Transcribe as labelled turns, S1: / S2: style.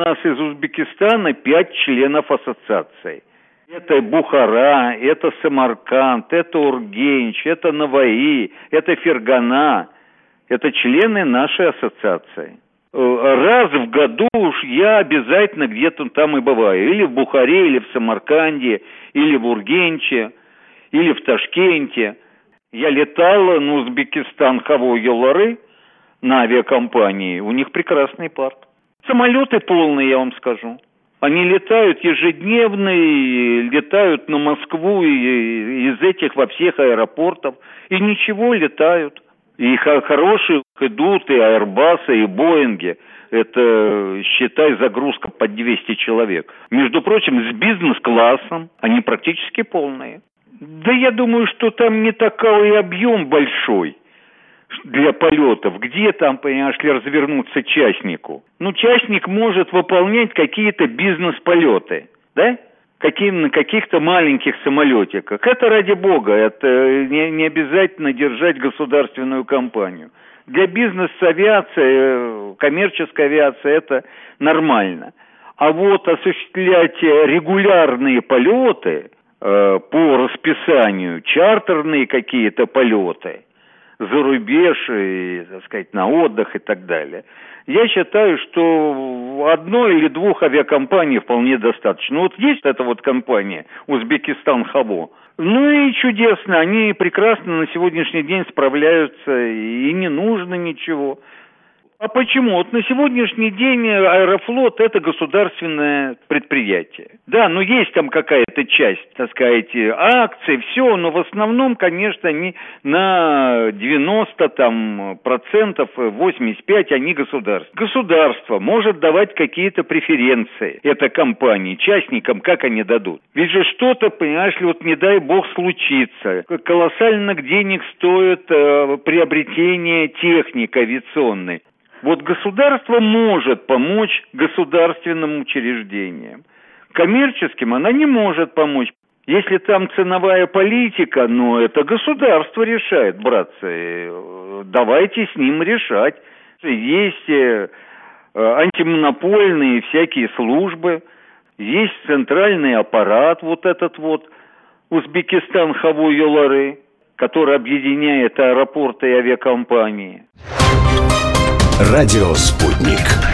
S1: нас из Узбекистана 5 членов ассоциации. Это Бухара, это Самарканд, это Ургенч, это Наваи, это Фергана. Это члены нашей ассоциации. Раз в году уж я обязательно где-то там и бываю. Или в Бухаре, или в Самарканде, или в Ургенче, или в Ташкенте. Я летал на Узбекистан Хаво Юллары на авиакомпании. У них прекрасный парк. Самолеты полные, я вам скажу. Они летают ежедневно, и летают на Москву и из этих во всех аэропортов. И ничего, летают. И хорошие идут, и Airbus, и Боинги. Это, считай, загрузка под 200 человек. Между прочим, с бизнес-классом. Они практически полные. Да я думаю, что там не такой объем большой для полетов. Где там, понимаешь ли, развернуться частнику? Ну, частник может выполнять какие-то бизнес-полеты, да? На каких-то маленьких самолетиках. Это ради бога, это не обязательно держать государственную компанию. Для бизнес-авиации, коммерческой авиации это нормально. А вот осуществлять регулярные полеты по расписанию, чартерные какие-то полеты за рубеж, и, так сказать, на отдых и так далее. Я считаю, что одной или двух авиакомпаний вполне достаточно. Вот есть эта вот компания Узбекистан Хаво. Ну и чудесно, они прекрасно на сегодняшний день справляются, и не нужно ничего. А почему? Вот на сегодняшний день Аэрофлот – это государственное предприятие. Да, но есть там какая-то часть, так сказать, акций, все, но в основном, конечно, они на 90%, 85% они государство. Государство может давать какие-то преференции этой компании, частникам, как они дадут. Ведь же что-то, понимаешь ли, вот не дай бог случится. Колоссальных денег стоит приобретение техники авиационной. Вот государство может помочь государственным учреждениям. Коммерческим она не может помочь. Если там ценовая политика, ну, это государство решает, братцы. Давайте с ним решать. Есть антимонопольные всякие службы, есть центральный аппарат, вот этот вот, Узбекистан Хаво Юллары, который объединяет аэропорты и авиакомпании.
S2: Радио «Спутник».